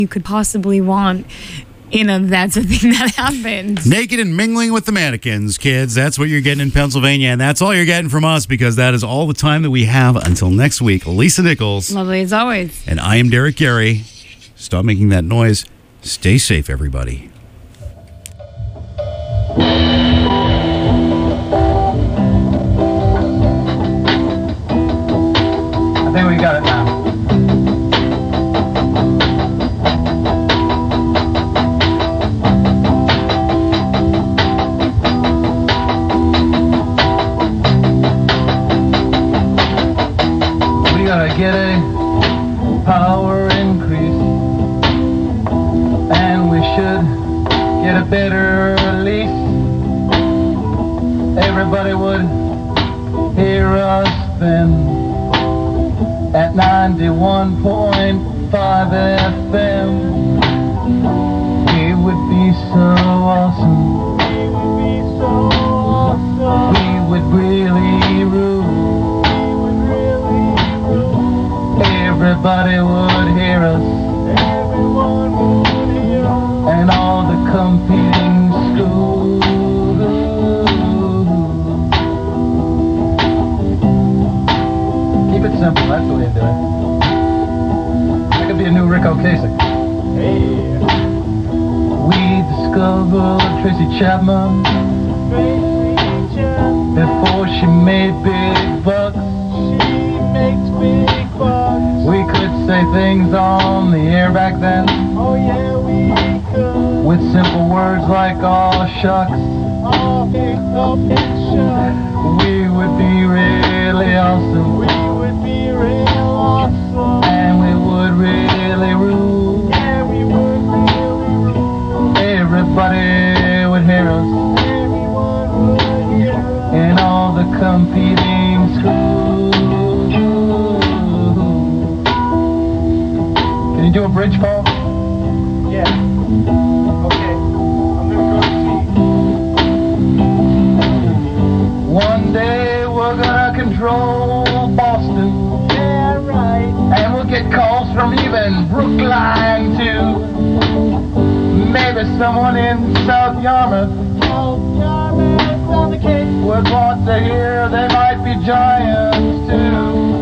you could possibly want. That's a thing that happens. Naked and mingling with the mannequins, kids. That's what you're getting in Pennsylvania, and that's all you're getting from us because that is all the time that we have until next week. Lisa Nichols. Lovely as always. And I am Derek Gary. Stop making that noise. Stay safe, everybody. I think we got it now. Get a power increase, and we should get a better lease. Everybody would hear us then at 91.5 FM. It would be so awesome. We would really rule. Everybody would hear us, and all the competing schools. Keep it simple, that's the way to do it. That could be a new Rick Ocasek. Hey. We discovered Tracy Chapman before she made big bucks. We could say things on the air back then. Oh yeah, we could. With simple words like "aw shucks." We would be really awesome. We would be real awesome. And we would really rule. Yeah, we would really rule. Everybody would hear us. Everyone would hear us. In all the competing schools. Can you do a bridge, Paul? Yeah. Okay. I'm gonna go see. One day we're gonna control Boston. Yeah, right. And we'll get calls from even Brookline too. Maybe someone in South Yarmouth. South Yarmouth on the Cape would want to hear they might be giants too.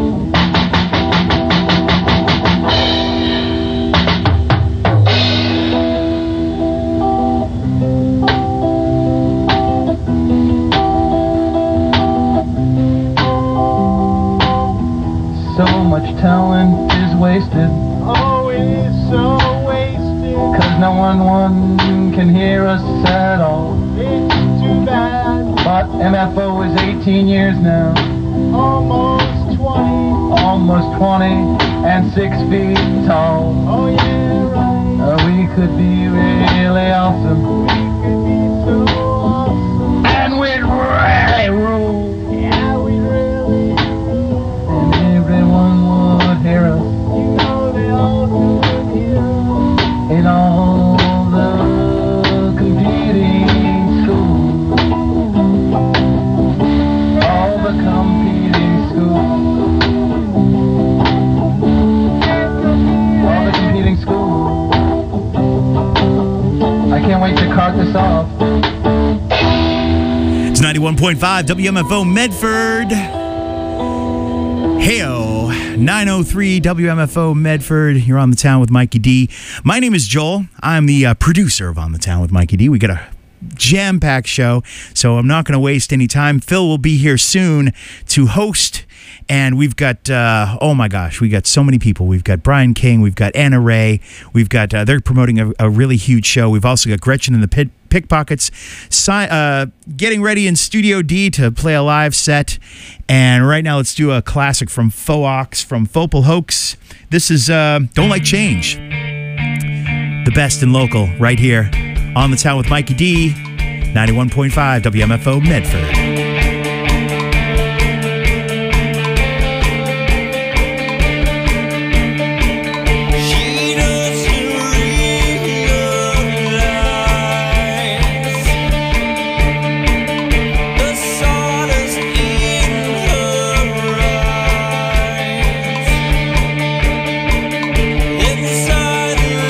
So much talent is wasted. Oh, it is so wasted. 'Cause no one can hear us at all. It's too bad. But MFO is 18 years now. Almost 20. Almost 20 and 6 feet tall. Oh yeah, right. We could be really awesome. We could be so awesome. And we'd really rule. Yeah, we'd really rule. And everyone would hear us. You know they all would hear us. In all the competing schools. All the competing schools. All the competing schools. I can't wait to cart this off. It's 91.5 WMFO Medford. Heyo, 903 WMFO Medford. You're on the town with Mikey D. My name is Joel. I'm the producer of On the Town with Mikey D. We got a jam-packed show, so I'm not going to waste any time. Phil will be here soon to host, and we've got, oh my gosh, we got so many people. We've got Brian King, we've got Anna Ray, we've got, they're promoting a really huge show. We've also got Gretchen and the Pickpockets getting ready in Studio D to play a live set. And right now, let's do a classic from Faux from Fopal Hoax. This is Don't Like Change. The best in local right here on the town with Mikey D, 91.5 WMFO Medford. Inside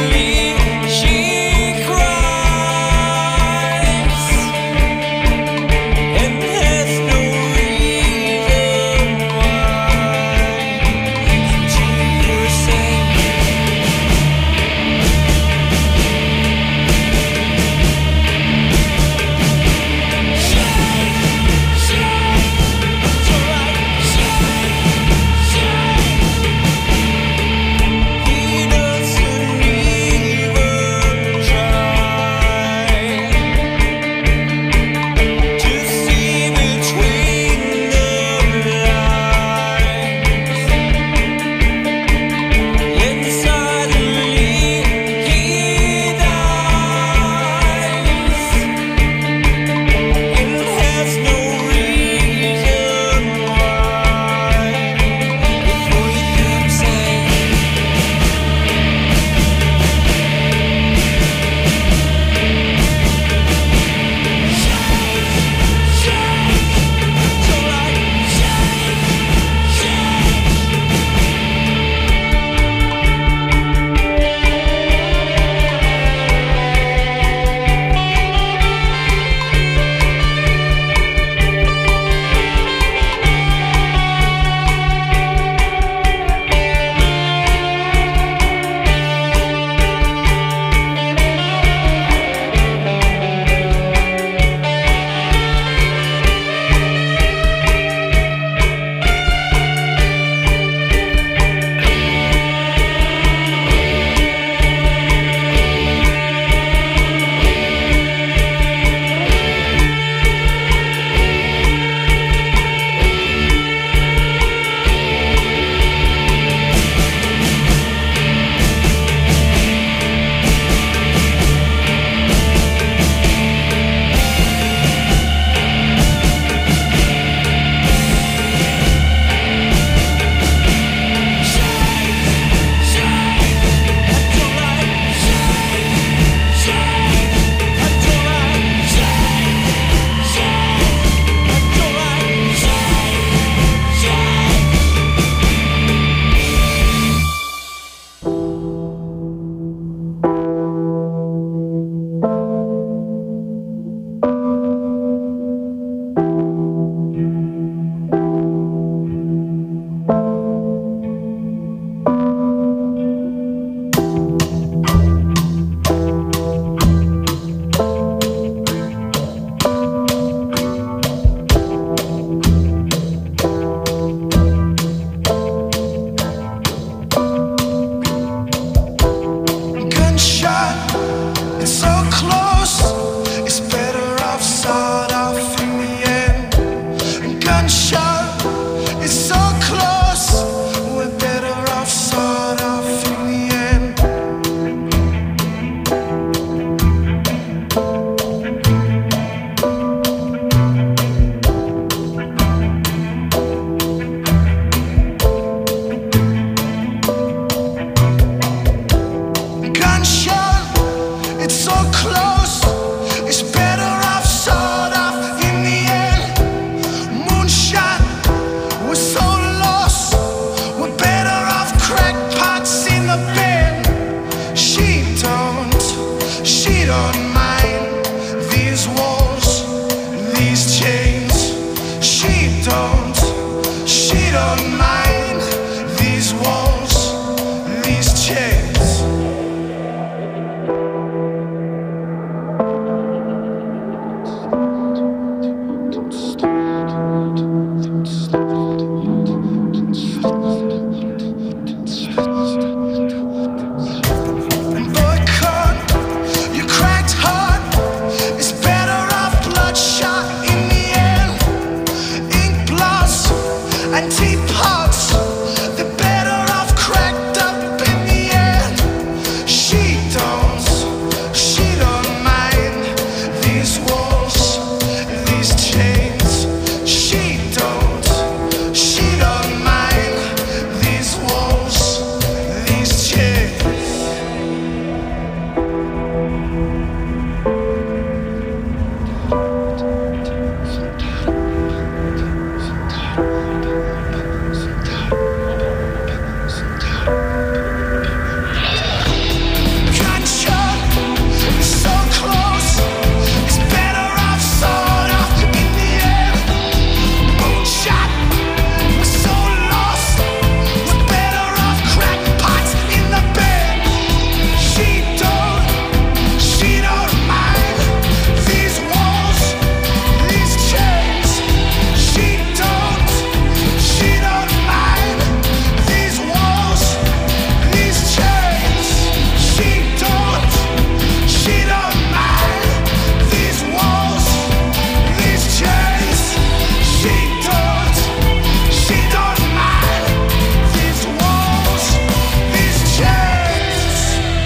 gunshot, it's so close. It's better off sawed off in the end. Gunshot, it's so close. We're better off sawed off in the end. Gunshot, it's so close. It's better off sawed off in the end. Moonshot, we're so lost. We're better off crackpots in the bed. She don't mind these walls, these chains. She don't mind these walls, these chains. Boycott, you cracked heart. It's better off bloodshot in the end. Ink blots and teapots, they're better off cracked up in the end. She don't mind these walls, these chains. She don't mind these walls, these chains. Gunshot, it's so close. It's better off sawed off in the end. Moonshot, we're so lost. We're better off crackpots in the bed. She don't mind these walls, these chains. She don't mind these walls, these chains. She don't mind these walls, these chains. She don't mind these walls, these chains.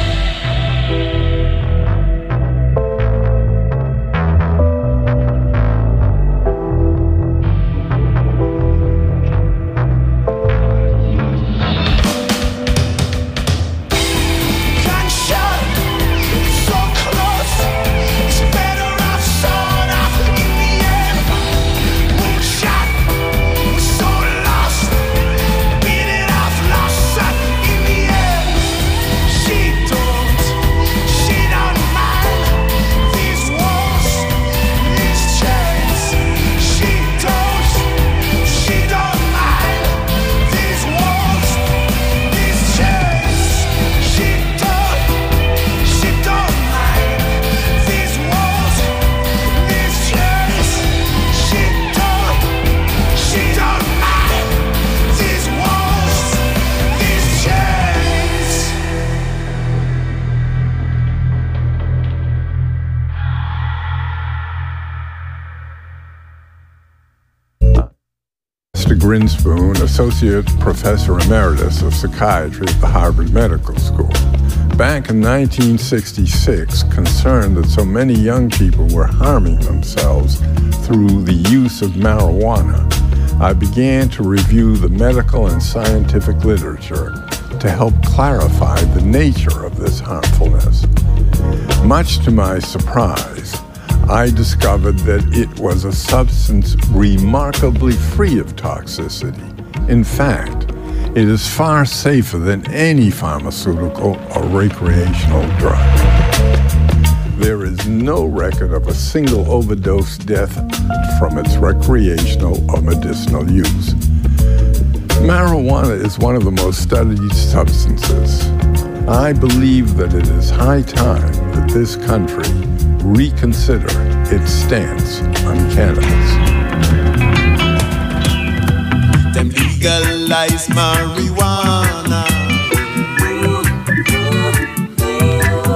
Gunshot, it's so close. It's better off sawed off in the end. Moonshot, we're so lost. Beat it off, lost up in the end. She don't mind these walls, these chains. She don't mind these walls, these chains. She don't mind these walls, these chains. She don't mind these walls, these chains. Mr. Grinspoon, Associate Professor Emeritus of Psychiatry at the Harvard Medical School. Back in 1966, concerned that so many young people were harming themselves through the use of marijuana, I began to review the medical and scientific literature to help clarify the nature of this harmfulness. Much to my surprise, I discovered that it was a substance remarkably free of toxicity. In fact, it is far safer than any pharmaceutical or recreational drug. There is no record of a single overdose death from its recreational or medicinal use. Marijuana is one of the most studied substances. I believe that it is high time that this country reconsider its stance on cannabis. Them legalize marijuana.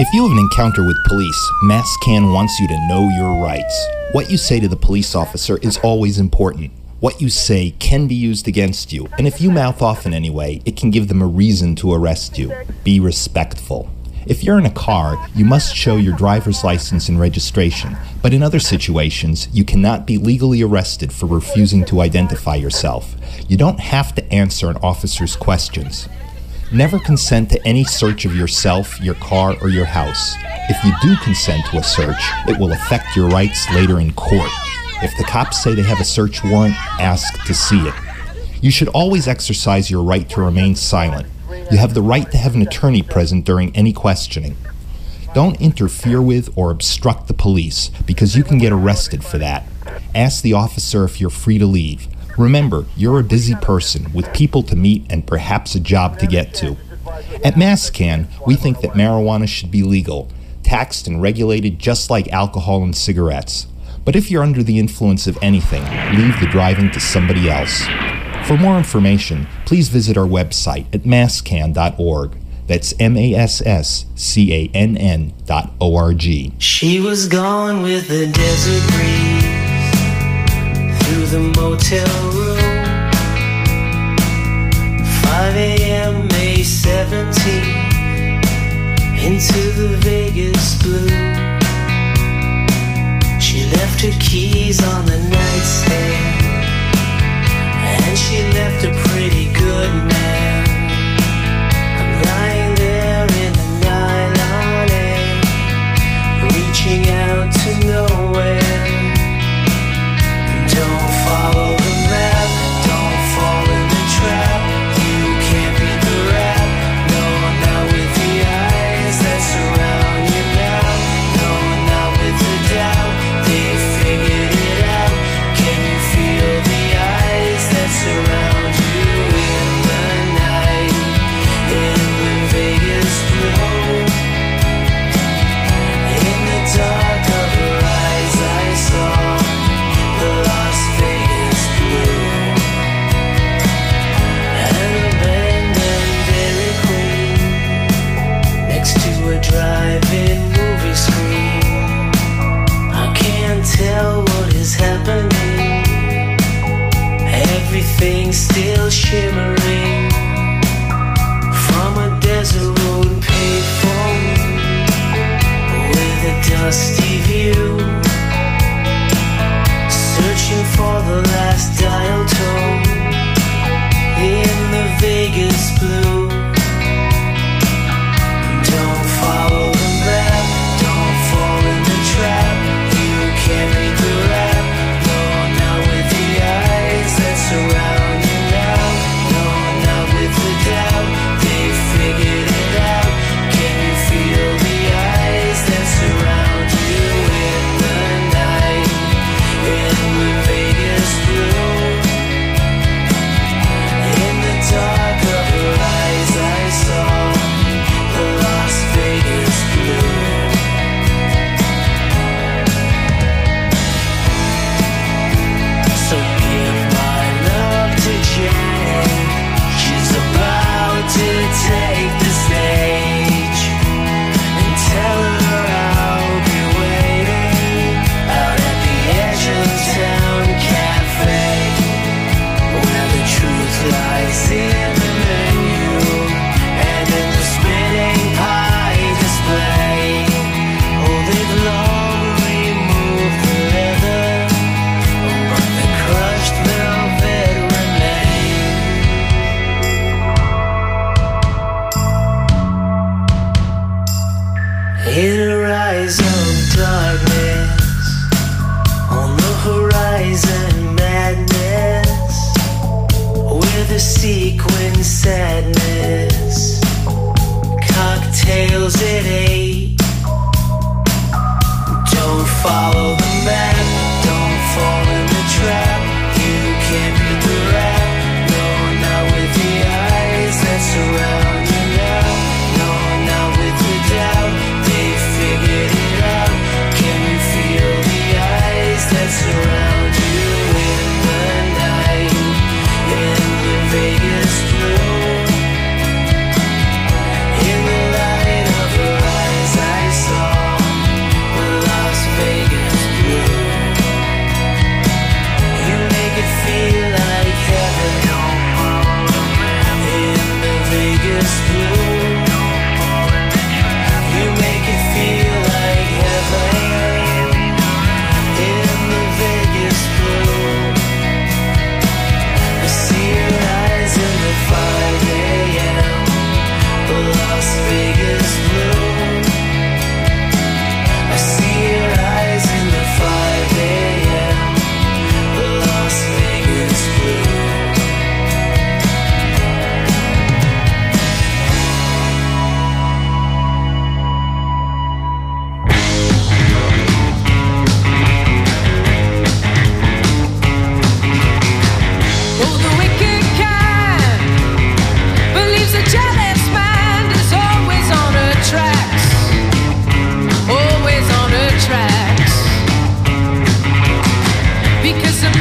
If you have an encounter with police, MassCan wants you to know your rights. What you say to the police officer is always important. What you say can be used against you, and if you mouth off in any way, it can give them a reason to arrest you. Be respectful. If you're in a car, you must show your driver's license and registration, but in other situations, you cannot be legally arrested for refusing to identify yourself. You don't have to answer an officer's questions. Never consent to any search of yourself, your car, or your house. If you do consent to a search, it will affect your rights later in court. If the cops say they have a search warrant, ask to see it. You should always exercise your right to remain silent. You have the right to have an attorney present during any questioning. Don't interfere with or obstruct the police, because you can get arrested for that. Ask the officer if you're free to leave. Remember, you're a busy person with people to meet and perhaps a job to get to. At MassCan, we think that marijuana should be legal, taxed and regulated just like alcohol and cigarettes. But if you're under the influence of anything, leave the driving to somebody else. For more information, please visit our website at masscan.org. That's MassCann.org. She was gone with the desert breeze through the motel room. 5 a.m. May 17th into the Vegas blue. She left her keys on the nightstand, and she left a pretty good man. I'm lying there in the nylon egg, reaching out to nowhere. Don't follow the map, don't fall in the trap. You can't beat the rap, no, not with the eyes that surround you now. No, not with the doubt, they figured it out. Can you feel the eyes that surround you in the night, in the Vegas blue? In the dark of her eyes I saw the Las Vegas blue, and a band and Dairy Queen next to a drive-in movie screen. I can't tell what is happening, everything's still shimmering from a desert road payphone with a dusty view, searching for the last dial tone in the Vegas blue. Don't follow the map, don't fall in the trap. You can't beat the rap, no, not with the eyes that surround you now. No,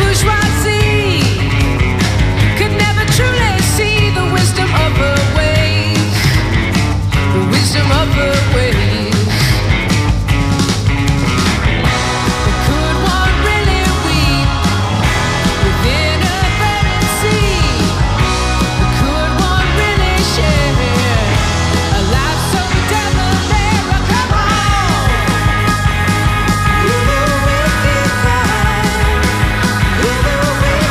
bourgeoisie could never truly see the wisdom of her ways, the wisdom of her ways. But could one really weep within a burning sea? Could one really share a life so debonair? Come on, with the wind.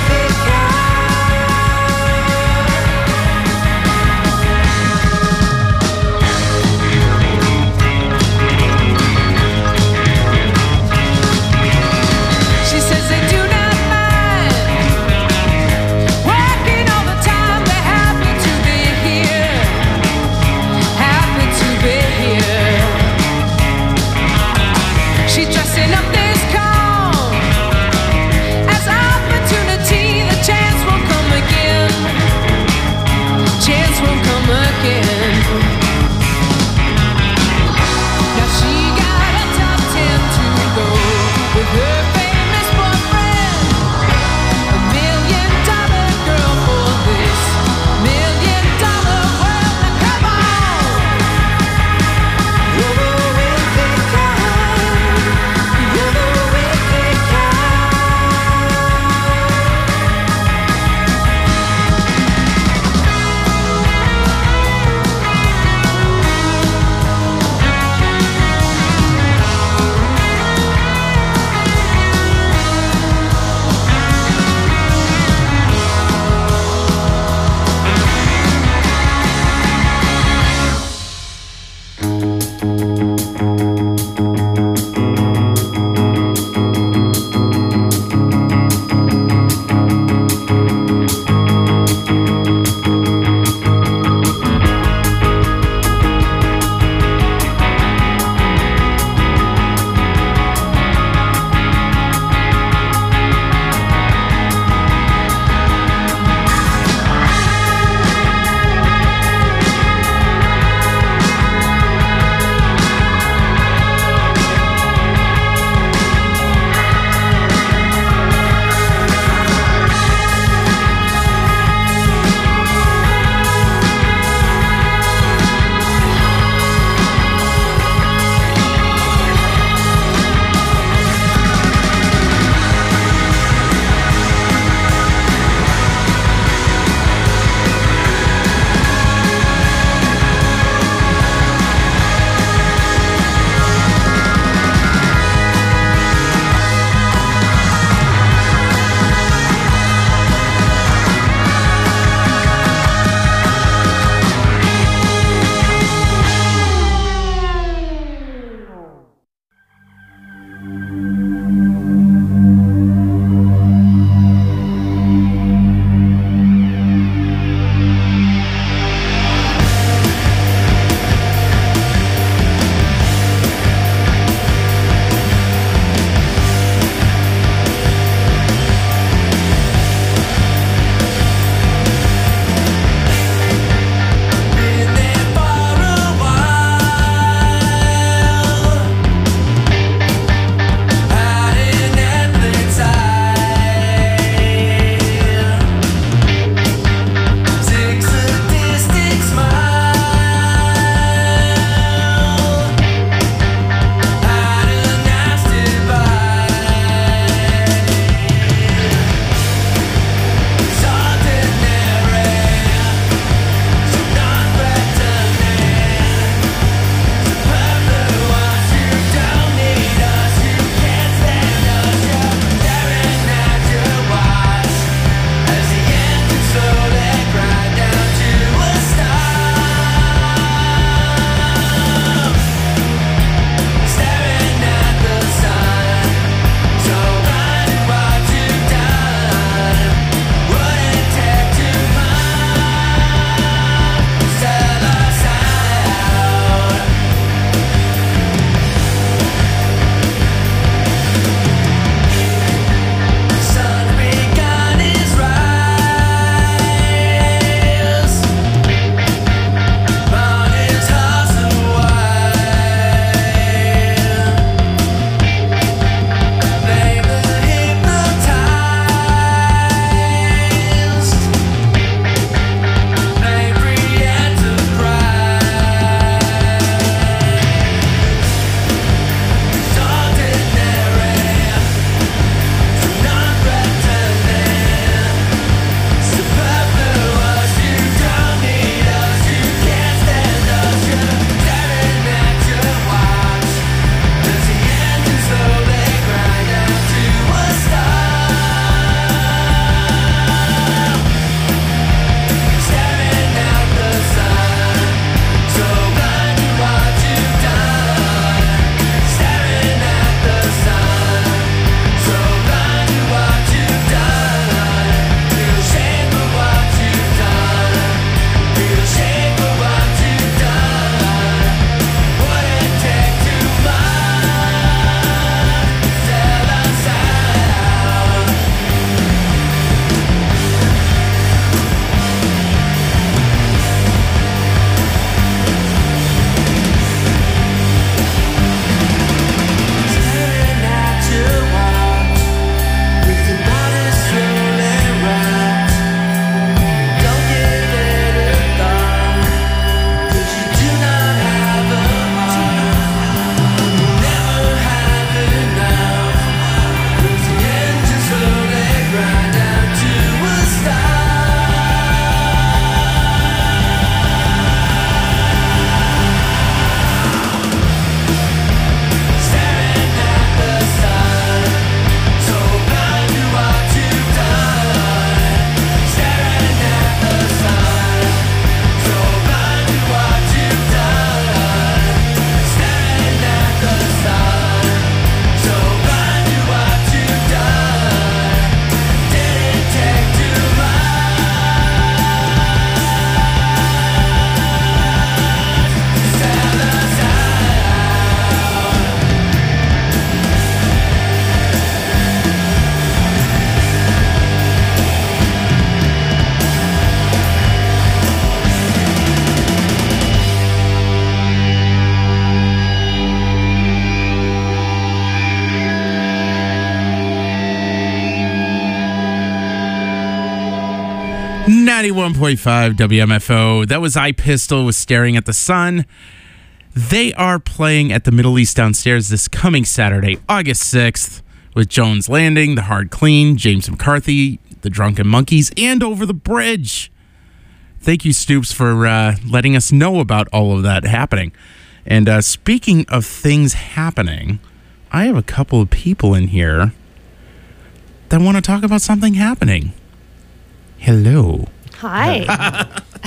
91.5 WMFO. That was I Pistol with Staring at the Sun. They are playing at the Middle East Downstairs this coming Saturday, August 6th, with Jones Landing, The Hard Clean, James McCarthy, The Drunken Monkeys, and Over the Bridge. Thank you, Stoops, for letting us know about all of that happening. And speaking of things happening, I have a couple of people in here that want to talk about something happening. Hello. Hi.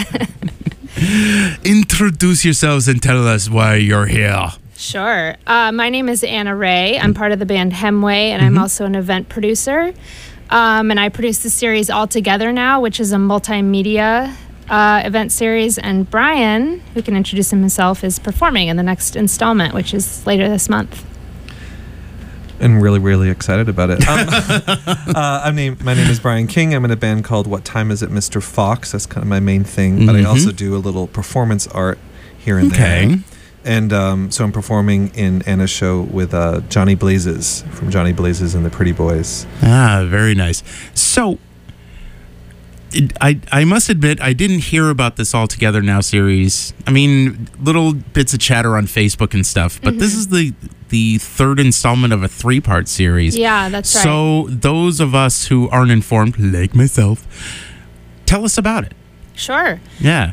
Introduce yourselves and tell us why you're here. Sure. My name is Anna Ray. I'm part of the band Hemway, and I'm also an event producer. And I produce the series All Together Now, which is a multimedia event series. And Brian, who can introduce himself, is performing in the next installment, which is later this month. And really, really excited about it. My name is Brian King. I'm in a band called What Time Is It, Mr. Fox? That's kind of my main thing. But I also do a little performance art here and there. And so I'm performing in Anna's show with Johnny Blazes from Johnny Blazes and the Pretty Boys. Ah, very nice. So I must admit, I didn't hear about this All Together Now series. I mean, little bits of chatter on Facebook and stuff, but this is the third installment of a 3-part series. Yeah, that's right. So those of us who aren't informed, like myself, tell us about it. Sure. Yeah.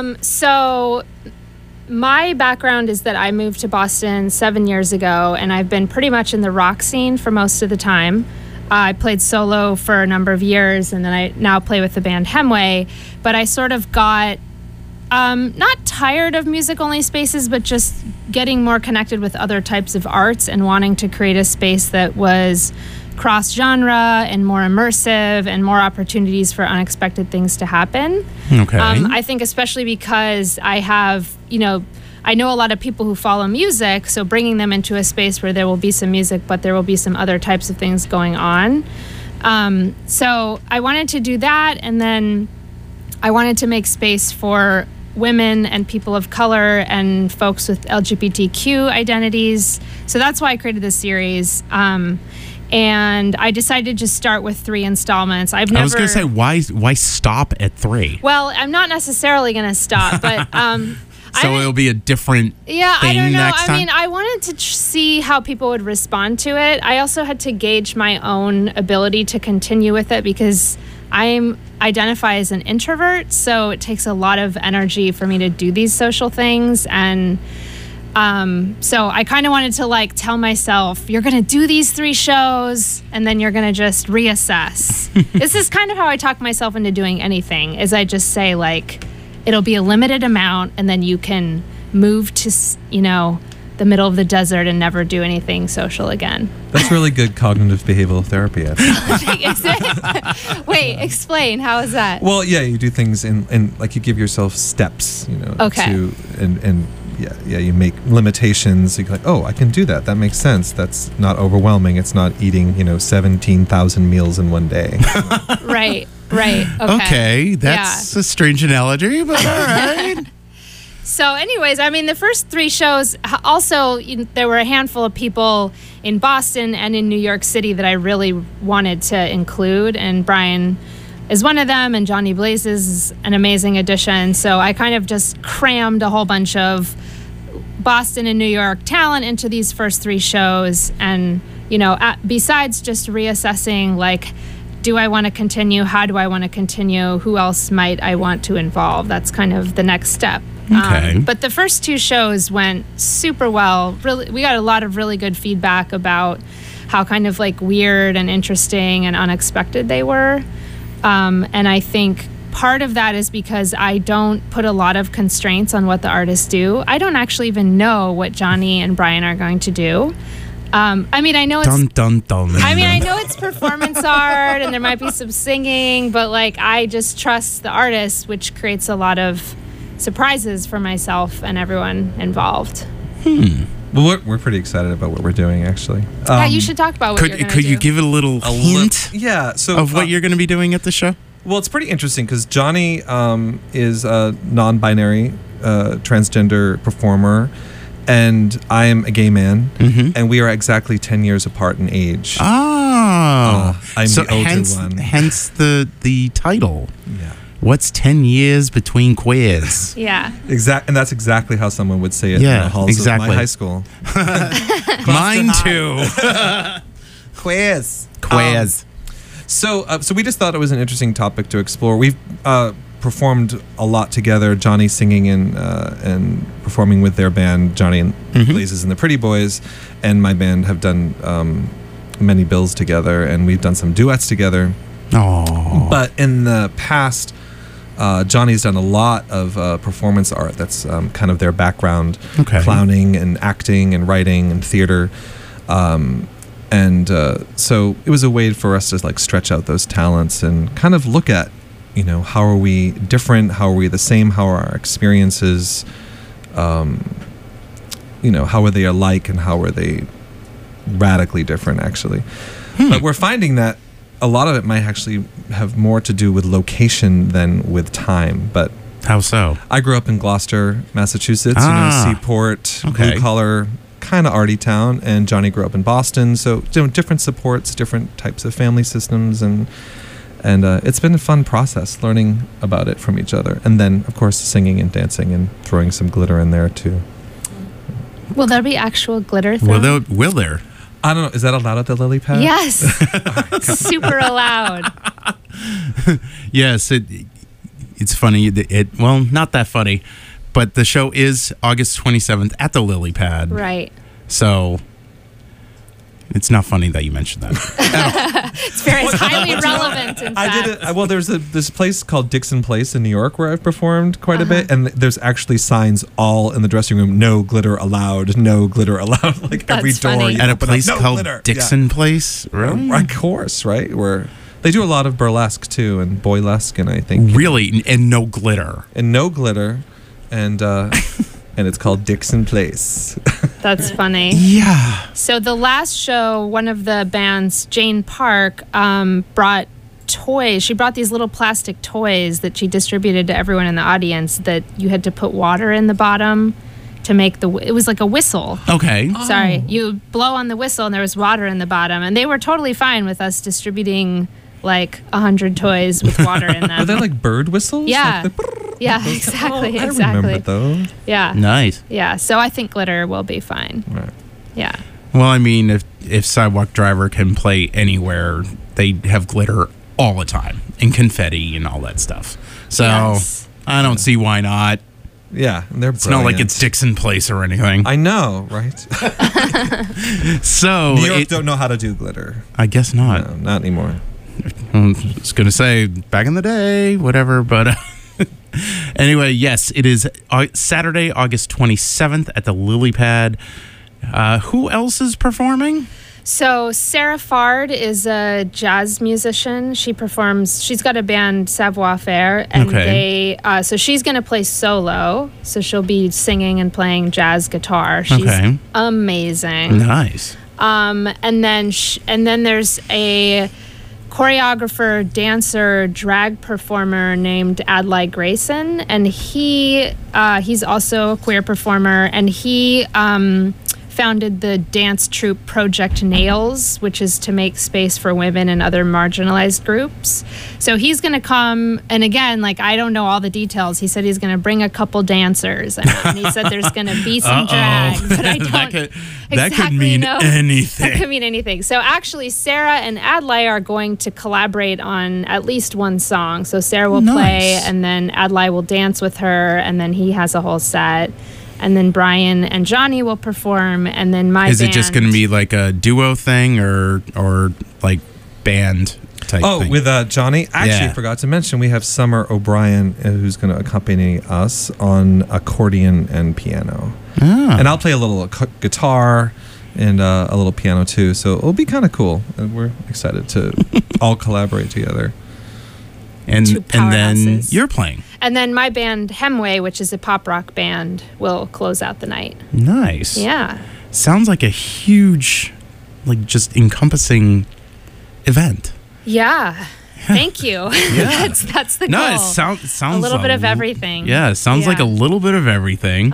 So my background is that I moved to Boston 7 years ago, and I've been pretty much in the rock scene for most of the time. I played solo for a number of years, and then I now play with the band Hemway. But I sort of got not tired of music-only spaces, but just getting more connected with other types of arts and wanting to create a space that was cross-genre and more immersive and more opportunities for unexpected things to happen. Okay. I think especially because I have, I know a lot of people who follow music, so bringing them into a space where there will be some music, but there will be some other types of things going on. So I wanted to do that, and then I wanted to make space for women and people of color and folks with LGBTQ identities. So that's why I created this series. And I decided to just start with 3 installments. I was going to say, why stop at 3? Well, I'm not necessarily going to stop, but so it'll be a different thing I don't know. next time? I mean, I wanted to see how people would respond to it. I also had to gauge my own ability to continue with it because I identify as an introvert, so it takes a lot of energy for me to do these social things. And so I kind of wanted to tell myself, you're going to do these 3 shows and then you're going to just reassess. This is kind of how I talk myself into doing anything, is I just say it'll be a limited amount and then you can move to, the middle of the desert and never do anything social again. That's really good cognitive behavioral therapy, I think. Is it? Wait, explain. How is that? Well, yeah, you do things in you give yourself steps, Okay. You make limitations. You're like, oh, I can do that. That makes sense. That's not overwhelming. It's not eating, 17,000 meals in one day. Right. Okay. That's a strange analogy, but all right. So anyways, I mean, the first 3 shows, also, there were a handful of people in Boston and in New York City that I really wanted to include, and Brian is one of them, and Johnny Blazes is an amazing addition. So I kind of just crammed a whole bunch of Boston and New York talent into these first 3 shows. And, besides just reassessing, do I want to continue? How do I want to continue? Who else might I want to involve? That's kind of the next step. Okay. But the first 2 shows went super well. Really, we got a lot of really good feedback about how kind of weird and interesting and unexpected they were. And I think part of that is because I don't put a lot of constraints on what the artists do. I don't actually even know what Johnny and Brian are going to do. I mean, I know it's I know it's performance art and there might be some singing, but I just trust the artists, which creates a lot of surprises for myself and everyone involved. Well, we're pretty excited about what we're doing, actually. Yeah, you should talk about what you're going to do. Could you give it a little hint of what you're going to be doing at the show? Well, it's pretty interesting because Johnny is a non-binary transgender performer, and I am a gay man, and we are exactly 10 years apart in age. Oh. I'm so the older hence, one. Hence the title. Yeah. What's 10 years between queers? Yeah. And that's exactly how someone would say it in Yeah, the halls exactly. of my high school. Mine too. Quiz. Queers. So we just thought it was an interesting topic to explore. We've performed a lot together. Johnny singing and performing with their band, Johnny and Blazes and the Pretty Boys, and my band have done many bills together, and we've done some duets together. Oh. But in the past, Johnny's done a lot of performance art. That's kind of their background, Okay. clowning and acting and writing and theater. So it was a way for us to like stretch out those talents and kind of look at, how are we different? How are we the same? How are our experiences? How are they alike and how are they radically different, actually? But we're finding that a lot of it might actually have more to do with location than with time. But How so? I grew up in Gloucester, Massachusetts, seaport, Okay. blue collar, kind of arty town, and Johnny grew up in Boston. So different supports, different types of family systems, and it's been a fun process learning about it from each other. And then, of course, singing and dancing and throwing some glitter in there too. Will there be actual glitter thrown? Will there? I don't know. Is that allowed at the Lily Pad? Yes. Super allowed. Yes, it's funny. Well, not that funny, but the show is August 27th at the Lily Pad. Right. So it's not funny that you mentioned that. It's highly relevant, in fact. I did it. Well, there's this place called Dixon Place in New York where I've performed quite a bit, and there's actually signs all in the dressing room: "No glitter allowed." No glitter allowed. Like That's every door funny. you At a open place up, no called glitter. Dixon Place? Really? Of course, right? Where they do a lot of burlesque too, and boylesque, and I think Really? And no glitter? and no glitter, and and it's called Dixon Place. That's funny. Yeah. So the last show, one of the bands, Jane Park, brought toys. She brought these little plastic toys that she distributed to everyone in the audience that you had to put water in the bottom to make it was like a whistle. Okay. Sorry. You blow on the whistle and there was water in the bottom. And they were totally fine with us distributing like 100 toys with water in them. Are they like bird whistles? Yeah. Like the Yeah, exactly. I exactly. remember those. Yeah. Nice. Yeah. So I think glitter will be fine. Right. Yeah. Well, I mean, if Sidewalk Driver can play anywhere, they have glitter all the time and confetti and all that stuff. So Yes. I don't see why not. Yeah, and they're It's not like it's Dixon Place or anything. I know, right? So New York don't know how to do glitter. I guess not. No, not anymore. I was going to say back in the day, whatever, but anyway, yes, it is Saturday, August 27th at the Lily Pad. Who else is performing? So Sarah Fard is a jazz musician. She's got a band, Savoir Faire, and so she's going to play solo. So she'll be singing and playing jazz guitar. She's amazing. Nice. And then there's a choreographer, dancer, drag performer named Adlai Grayson, and he's also a queer performer, and he founded the dance troupe Project Nails, which is to make space for women and other marginalized groups. So he's going to come, and again, like, I don't know all the details. He said he's going to bring a couple dancers, and he said there's going to be some drag, but I don't that exactly could mean know. anything. That could mean anything. So actually, Sarah and Adlai are going to collaborate on at least one song. So Sarah will play, and then Adlai will dance with her, and then he has a whole set. And then Brian and Johnny will perform, and then my Is band. it just going to be like a duo thing or like band type thing? With Johnny, I actually Yeah. forgot to mention we have Summer O'Brien who's going to accompany us on accordion and piano. And I'll play a little guitar and a little piano too. So it'll be kind of cool. And we're excited to all collaborate together. And Two then powerhouses. you're playing. And then my band, Hemway, which is a pop rock band, will close out the night. Nice. Yeah. Sounds like a huge, like just encompassing event. Yeah. Thank you. That's the goal. No, it sounds a little bit of everything. Yeah, it sounds like a little bit of everything.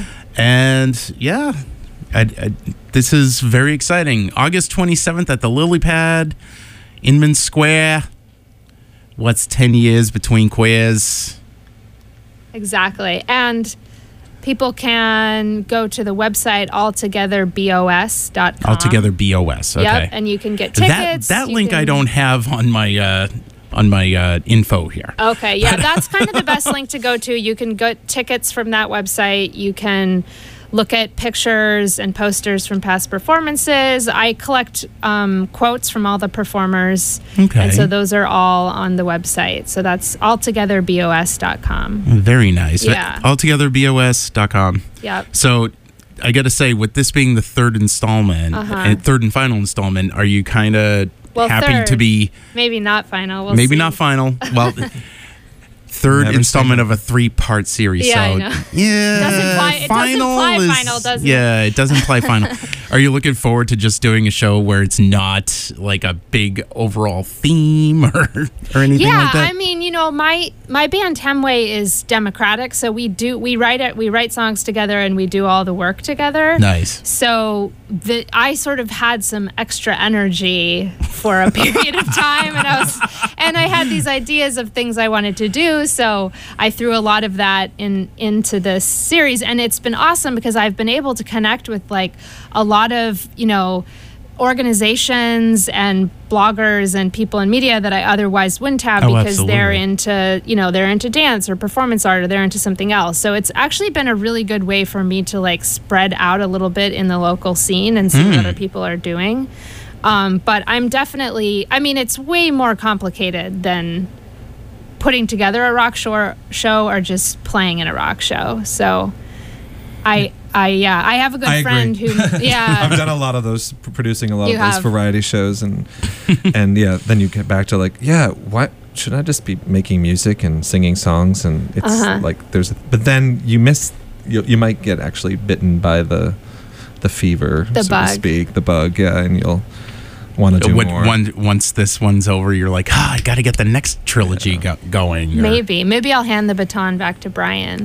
And yeah, this is very exciting. August 27th at the Lily Pad, Inman Square. what's 10 years between queers? Exactly. And people can go to the website altogetherbos.com. Altogether BOS. Okay. Yep, and you can get tickets. That you link I can- don't have on my info here. Okay, yeah, that's kind of the best link to go to. You can get tickets from that website. You can look at pictures and posters from past performances. I collect quotes from all the performers. Okay. And so those are all on the website. So that's altogetherbos.com. Very nice. Yeah. Altogetherbos.com. Yep. So I got to say, with this being the third installment, and third and final installment, are you kind of Well, happy third. to be Maybe not final. We'll maybe see. not final? Well, third Never installment of a 3-part series. Yeah, so I know. yeah, Doesn't imply- it doesn't imply is- final, does it? Yeah, it doesn't imply final. Are you looking forward to just doing a show where it's not like a big overall theme or anything Yeah, like that? I mean, my band Hemway is democratic, so we write songs together and we do all the work together. Nice. So I sort of had some extra energy for a period of time, and I had these ideas of things I wanted to do. So I threw a lot of that into this series, and it's been awesome because I've been able to connect with like a lot of organizations and bloggers and people in media that I otherwise wouldn't have because they're into dance or performance art or they're into something else. So it's actually been a really good way for me to like spread out a little bit in the local scene and see what other people are doing. But I'm definitely, it's way more complicated than putting together a rock show or just playing in a rock show. So I have a good I friend agree. who, I've done a lot of those, producing a lot You of those have. variety shows, and yeah, then you get back to like, why should I just be making music and singing songs? And it's like but then you might get actually bitten by the fever, The so bug. to speak, the bug, and you'll want to do more. Once this one's over, you're like, I got to get the next trilogy going. or- maybe I'll hand the baton back to Brian.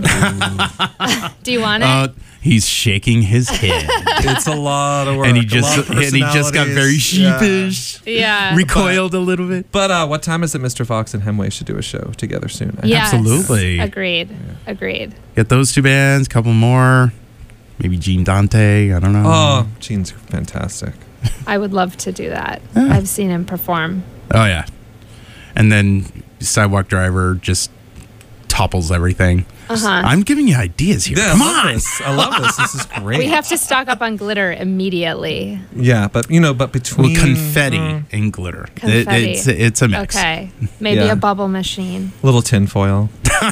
Do you want it? He's shaking his head, It's a lot of work, and he a lot of just got very personalities. Yeah. sheepish, Yeah. recoiled a little bit. But what time is it? Mr. Fox and Hemway should do a show together soon. Yes. Absolutely. Agreed. Get those two bands, couple more, maybe Gene Dante. I don't know. Oh, Gene's fantastic. I would love to do that. I've seen him perform. Oh yeah, and then Sidewalk Driver just topples everything. I'm giving you ideas here. Yeah, Come I love on. this. I love this. This is great. We have to stock up on glitter immediately. Yeah, but between Confetti and glitter. Confetti. It's a mix. Okay. Maybe Yeah. a bubble machine. little tinfoil.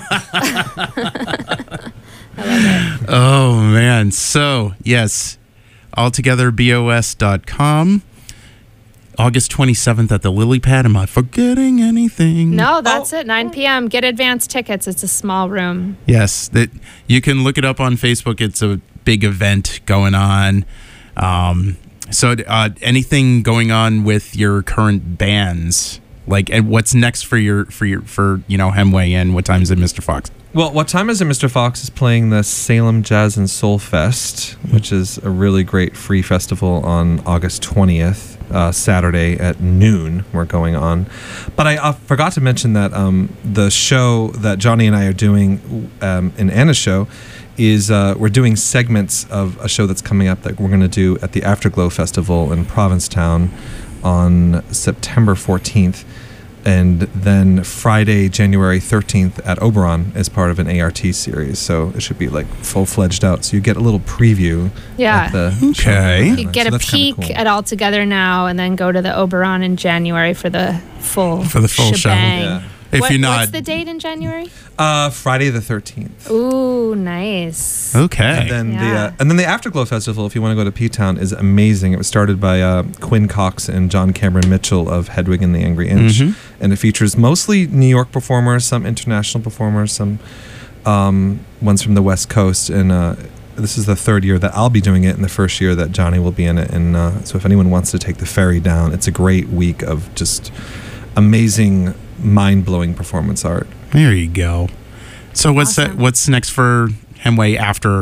Oh man. So yes, altogetherbos.com. August 27th at the Lily Pad. Am I forgetting anything? No, that's it. 9 p.m. Get advance tickets. It's a small room. Yes, that you can look it up on Facebook. It's a big event going on. So anything going on with your current bands? Like, and what's next for Hemway, and what time is it, Mr. Fox? Well, what time is it? Mr. Fox is playing the Salem Jazz and Soul Fest, which is a really great free festival on August 20th, Saturday at noon. We're going on. But I forgot to mention that the show that Johnny and I are doing in Anna's show is we're doing segments of a show that's coming up that we're going to do at the Afterglow Festival in Provincetown on September 14th. And then Friday, January 13th at Oberon as part of an ART series. So it should be like full-fledged out. So you get a little preview Yeah. at the show. Okay. You get So a that's kinda peek cool. at All Together Now and then go to the Oberon in January for the full show. shebang. Yeah. If you're not What's the date in January? Friday the 13th. Ooh, nice. okay. And then Yeah. the Afterglow Festival, if you want to go to P-Town, is amazing. It was started by Quinn Cox and John Cameron Mitchell of Hedwig and the Angry Inch, and it features mostly New York performers, some international performers, some ones from the West Coast, and this is the third year that I'll be doing it, and the first year that Johnny will be in it. And so, if anyone wants to take the ferry down, it's a great week of just amazing, mind-blowing performance art. There you go. So what's Awesome. what's next for Hemway after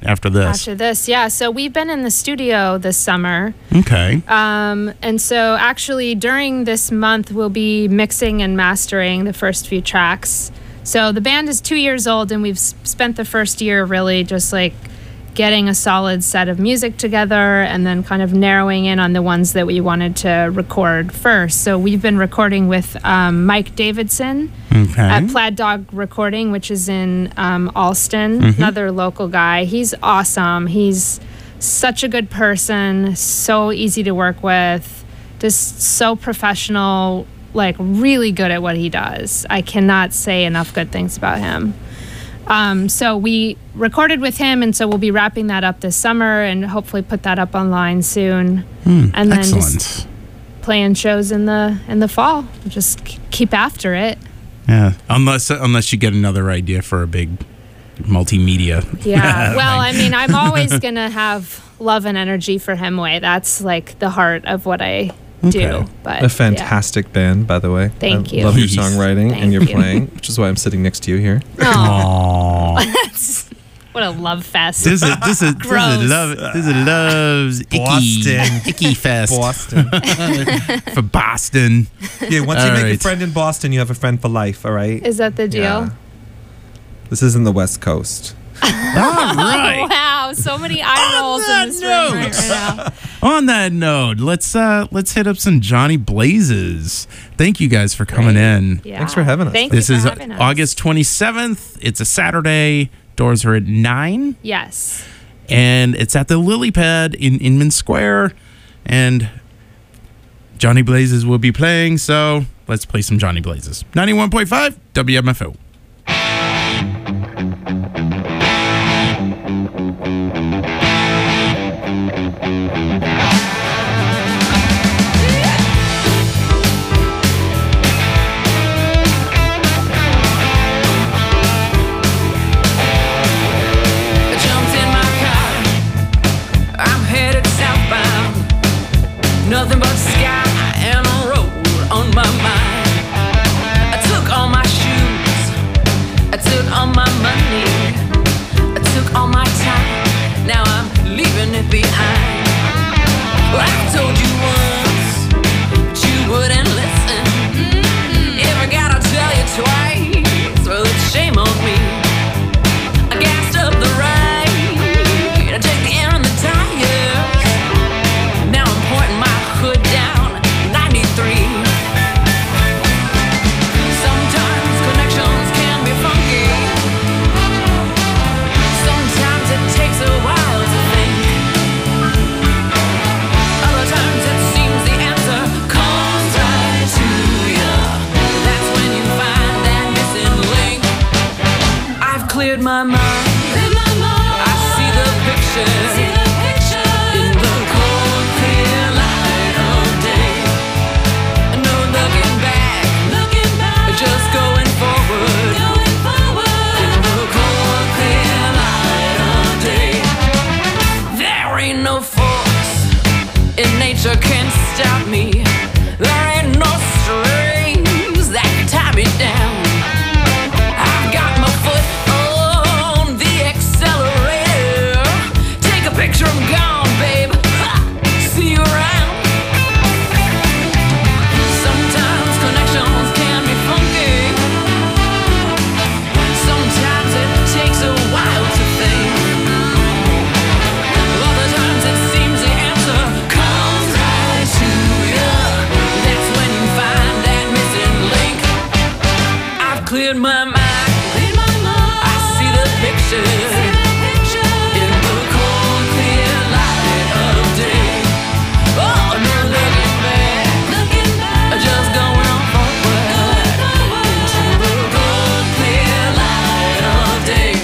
after this? After this, yeah. So we've been in the studio this summer. Okay. And so actually during this month, we'll be mixing and mastering the first few tracks. So the band is 2 years old, and we've spent the first year really just like getting a solid set of music together and then kind of narrowing in on the ones that we wanted to record first. So we've been recording with Mike Davidson at Plaid Dog Recording, which is in Alston, another local guy. He's awesome. He's such a good person, so easy to work with, just so professional, like really good at what he does. I cannot say enough good things about him. So we recorded with him, and so we'll be wrapping that up this summer and hopefully put that up online soon. And then just playing shows in the fall. Just keep after it. Yeah, unless you get another idea for a big multimedia. Yeah. Well, I mean, I'm always gonna have love and energy for Hemway. That's like the heart of what I do. But a fantastic band, by the way. Thank you. Love your Please. songwriting Thank and your you. playing, which is why I'm sitting next to you here. Oh, Aww. what a love fest. This is Gross. loves icky fest Boston. for Boston. Yeah, once All you make a right. friend in Boston, you have a friend for life, all right? Is that the deal? Yeah. This isn't the West Coast. All right. Oh, wow, so many eye rolls in this room right now. On that note, let's hit up some Johnny Blazes. Thank you guys for coming in. Yeah. Thanks for having us. Thank This you is for having us. August 27th. It's a Saturday. Doors are at 9. Yes. And it's at the Lily Pad in Inman Square. And Johnny Blazes will be playing, so let's play some Johnny Blazes. 91.5 WMFO. I jumped in my car. I'm headed southbound. Nothing but sky and a road on my mind. I took all my shoes. I took all my money. I took all my time. Now I'm leaving it behind. Well, I told you once, but you wouldn't listen. If I gotta tell you twice, well, it's shame on me. I gassed up the ride. I take the air on the tires. Now I'm pointing my hood down 93. Sometimes connections can be funky. Sometimes it takes a while to think. Other times it seems the answer comes right to you. That's when you find that missing link. I've cleared my mind. I see the picture in the cold, clear light of day. No looking back, just going forward. In the cold, clear light of day. There ain't no force in nature can stop me. There ain't no strings that can tie me down. I've got my foot on the accelerator. Take a picture, I'm gone, babe. Ha! See you around. Sometimes connections can be funky. Sometimes it takes a while to think. Other times it seems the answer comes right to you. That's when you find that missing link. I've cleared my mind. I see the picture in the cold, clear light of day. Oh, no looking back, just going on forward into the cold, clear light of day.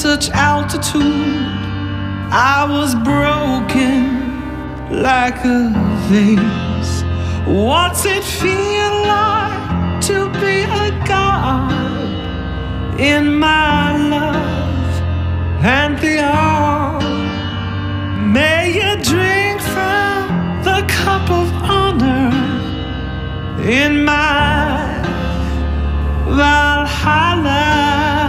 such altitude. I was broken like a vase. What's it feel like to be a god in my love pantheon? May you drink from the cup of honor in my Valhalla.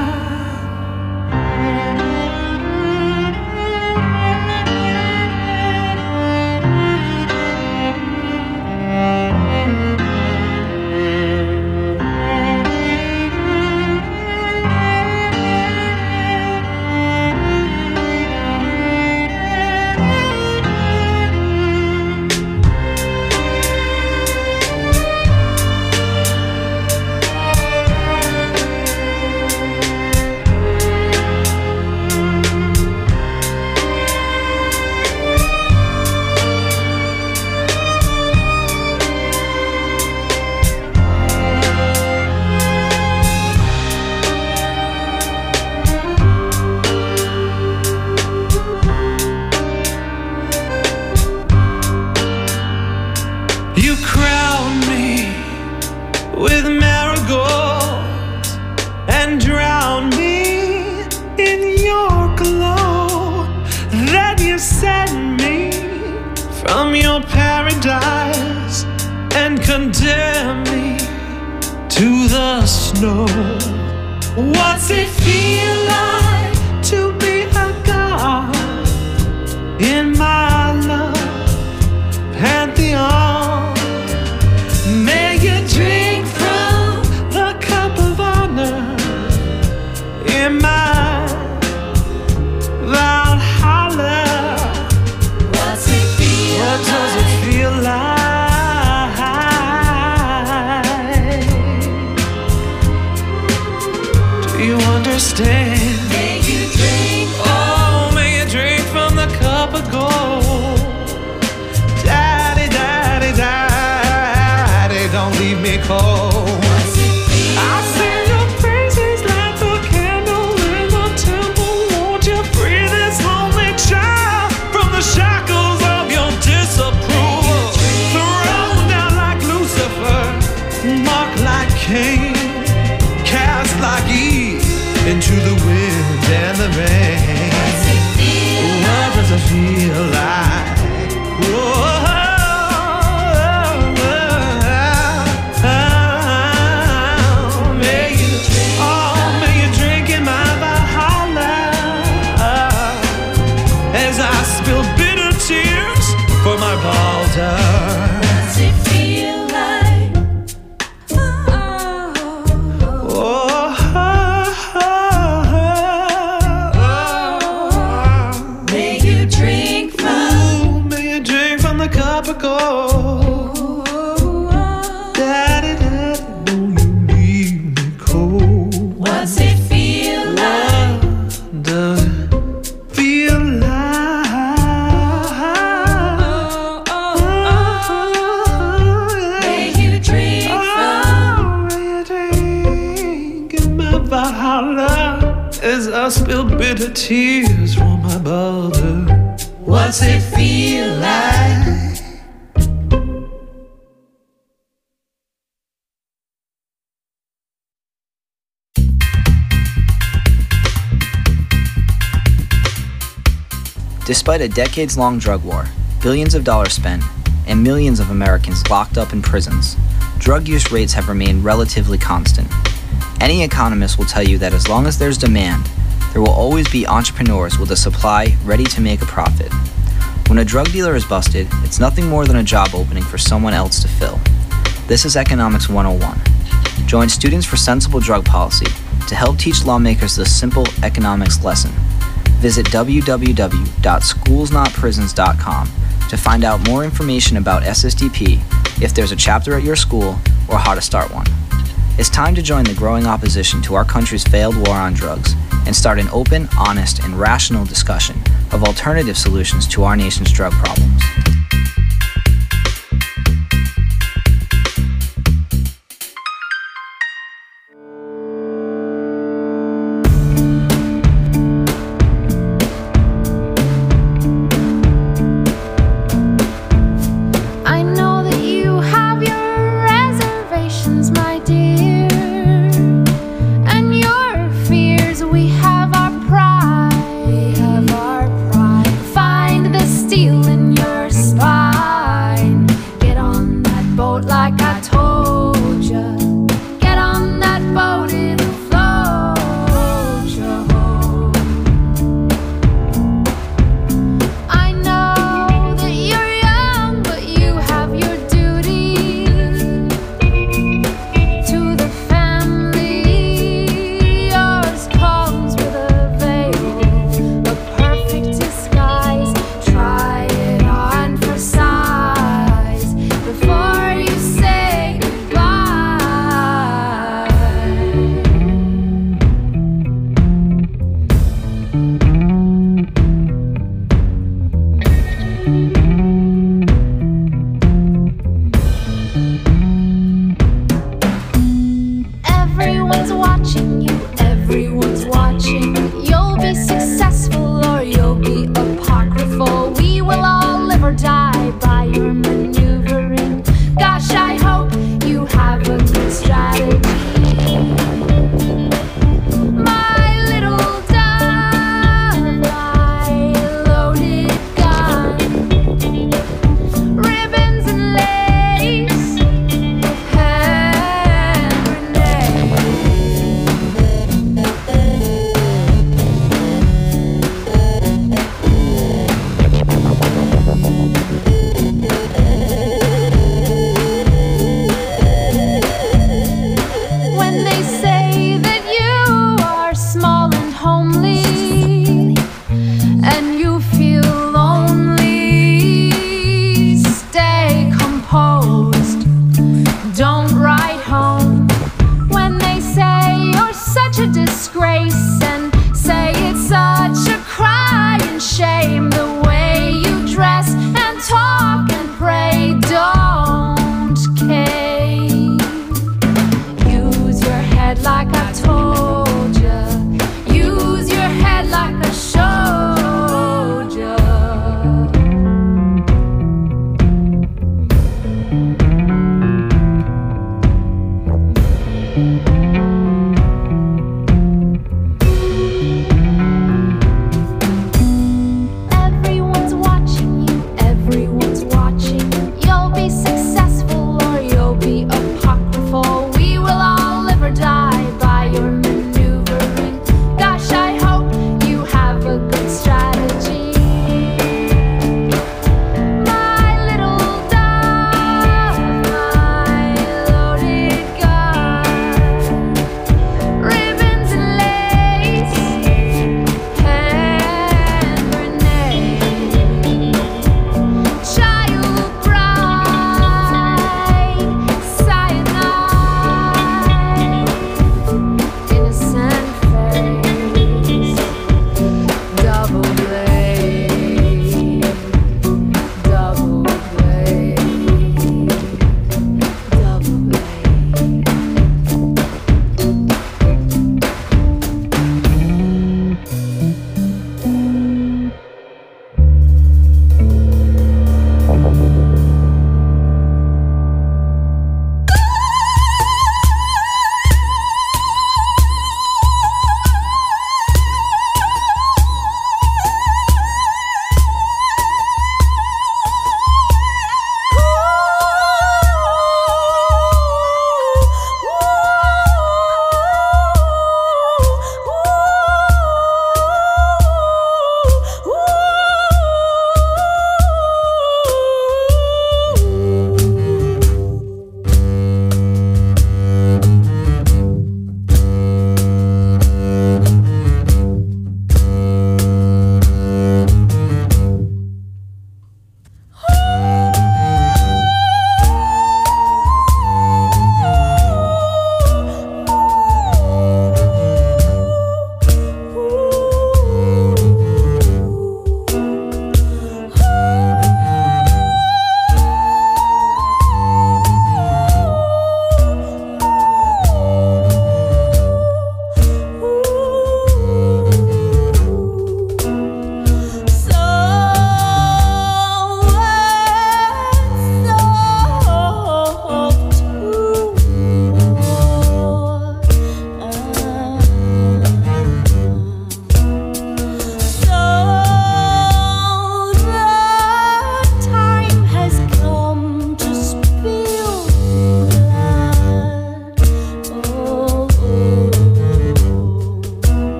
You crown me with marigolds and drown me in your glow. Then you send me from your paradise and condemn me to the snow. What's it feel like to be a god in my love pantheon? May you drink from the cup of honor in my Valhalla. What's it feel what does it feel like? Do you understand? May you drink oh, may you drink from the cup of gold. Daddy, daddy, daddy, don't leave me cold. I'll sing your praises like the candle in the temple. Won't you free this lonely child from the shackles of your disapproval? Thrown down like Lucifer, marked like Cain, cast like Eve into the wind and the rain. What does it feel like? Whoa. For my Balder. What's it feel like? May you drink from may you drink from the cup of gold. Daddy, daddy, don't you leave me cold. What's it feel like? Does it feel like? Valhalla as I spill bitter tears for my Balder. What's it feel like? Despite a decades-long drug war, billions of dollars spent, and millions of Americans locked up in prisons, drug use rates have remained relatively constant. Any economist will tell you that as long as there's demand, there will always be entrepreneurs with a supply ready to make a profit. When a drug dealer is busted, it's nothing more than a job opening for someone else to fill. This is Economics 101. Join Students for Sensible Drug Policy to help teach lawmakers this simple economics lesson. Visit www.schoolsnotprisons.com to find out more information about SSDP, if there's a chapter at your school, or how to start one. It's time to join the growing opposition to our country's failed war on drugs and start an open, honest, and rational discussion of alternative solutions to our nation's drug problems.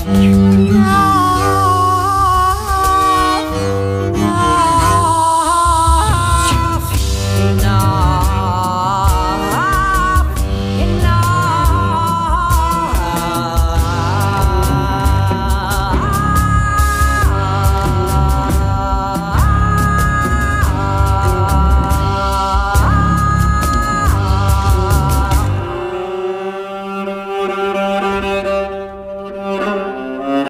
Thank you.